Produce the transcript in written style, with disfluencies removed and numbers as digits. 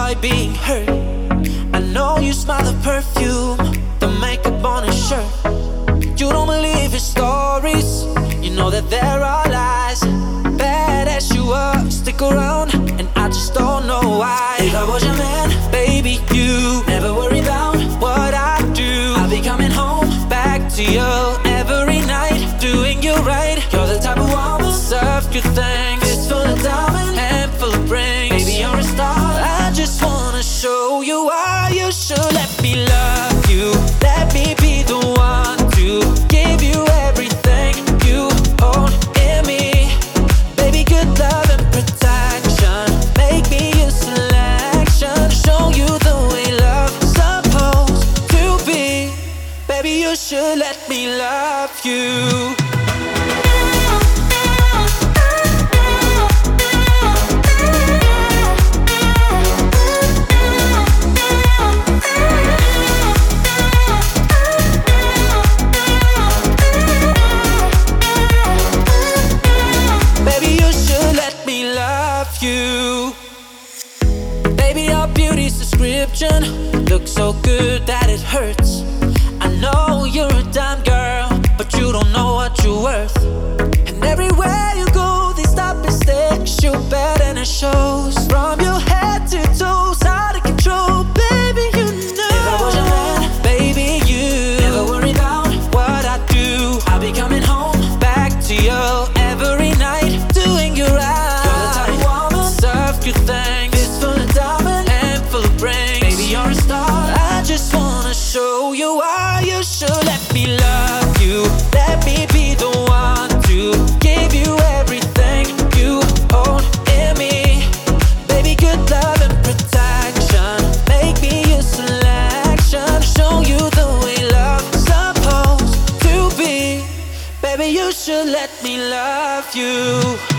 enjoy being hurt. I know you smell the perfume, the makeup on his shirt. You don't believe his stories, you know that there are lies. Bad as you are, stick around, and I just don't know why. If I was your man, baby, you never worry about what I do. I'll be coming home back to you every night, doing you right. You're the type of woman, serve good things, fist full of diamonds, handful of rings. Baby, you're a star. I just wanna show you why you should let me love you. Let me be the one to give you everything you own in me. Baby, good love and protection, make me your selection. Show you the way love's supposed to be. Baby, you should let me love you. You. Baby, your beauty's description looks so good that it hurts. I know you're a dime girl, but you don't know what you're worth. And everywhere you go, they stop and stare, 'cause you're bad and it shows. From your head to toes, out of control, baby, you know. If I was your man, baby, you never worry about what I do. I'll be coming home back to you every night, doing you right. Good things, fist full of diamonds, handful of rings. Baby, you're a star. I just wanna show you why you should let me love you. Let me be the one to give you everything you own in me. Baby, good love and protection, make me your selection. Show you the way love's supposed to be. Baby, you should let me love you.